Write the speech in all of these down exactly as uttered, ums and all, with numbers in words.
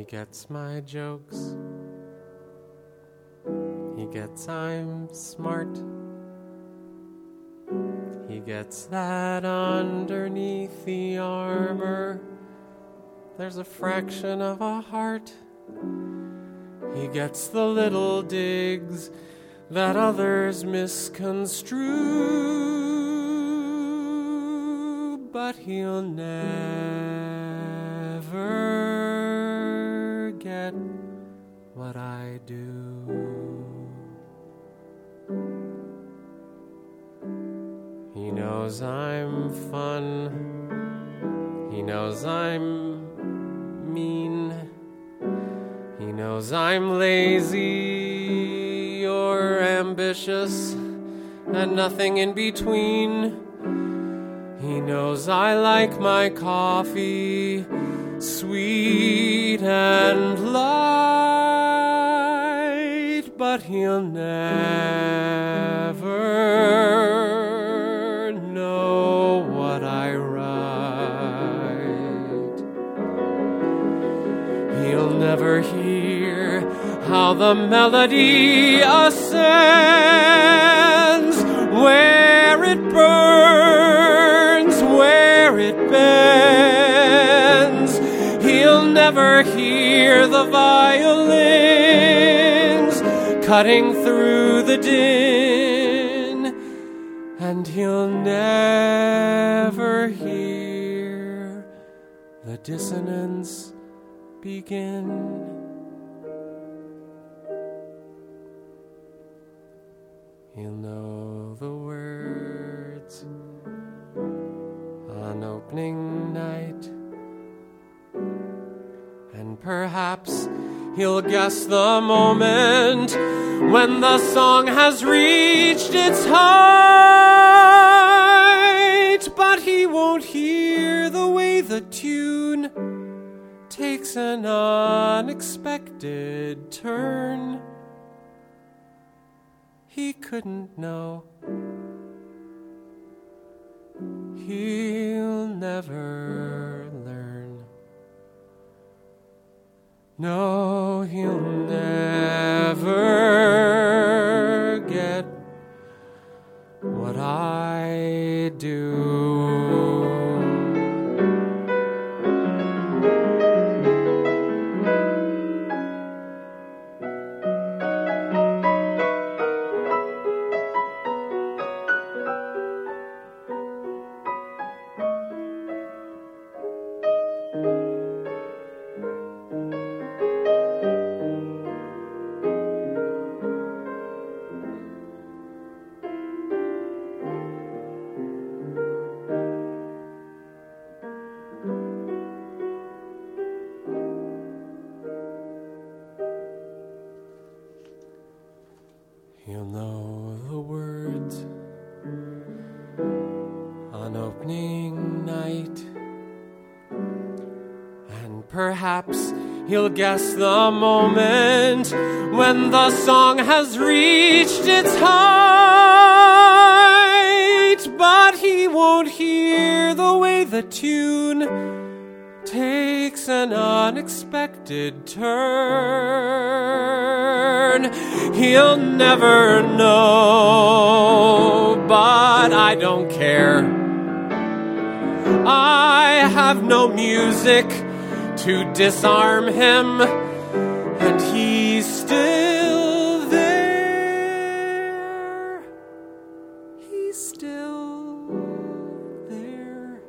gets my jokes. He gets I'm smart. He gets that underneath the armor there's a fraction of a heart. He gets the little digs that others misconstrue, but he'll never get what I do. He knows I'm fun. He knows I'm mean. He knows I'm lazy or ambitious and nothing in between. He knows I like my coffee sweet and light, but he'll never know what I write. He'll never hear how the melody ascends, where it burns, where it bends. He'll never hear the violins cutting through the din, and he'll never hear the dissonance begin. He'll know the words on opening night, and perhaps he'll guess the moment when the song has reached its height, but he won't hear the way the tune takes an unexpected turn. He couldn't know. He'll never learn. No, he'll never get what I do. He'll know the words on opening night, and perhaps he'll guess the moment when the song has reached its height, but he won't hear the way the tune takes an unexpected turn. He'll never know, but I don't care. I have no music to disarm him, and he's still there. He's still there.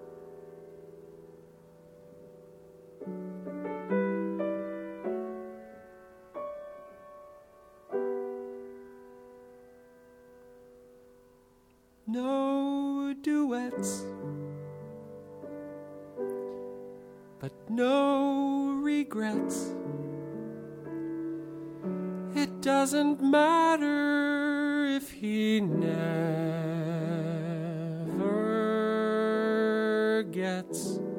No duets, but no regrets. It doesn't matter if he never gets